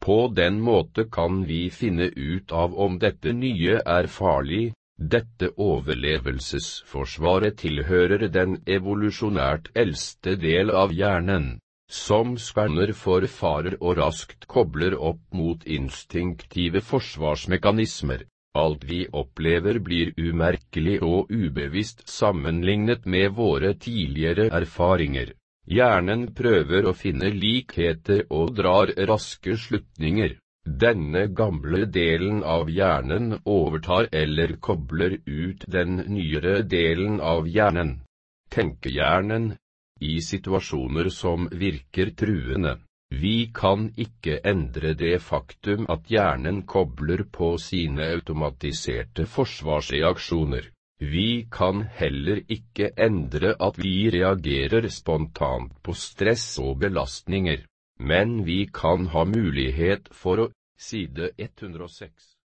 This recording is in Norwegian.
På den måte kan vi finne ut av om dette nye er farlig. Dette overlevelsesforsvaret tilhører den evolusjonært eldste del av hjernen, som skanner for farer og raskt kobler opp mot instinktive forsvarsmekanismer. Alt vi opplever blir umerkelig og ubevisst sammenlignet med våre tidligere erfaringer. Hjernen prøver å finne likheter og drar raske slutninger. Denne gamle delen av hjernen overtar eller kobler ut den nyere delen av hjernen, tenkehjernen, i situasjoner som virker truende. Vi kan ikke endre det faktum at hjernen kobler på sine automatiserte forsvarsreaksjoner. Vi kan heller ikke endre at vi reagerer spontant på stress og belastninger. Men vi kan ha mulighet for å side 106.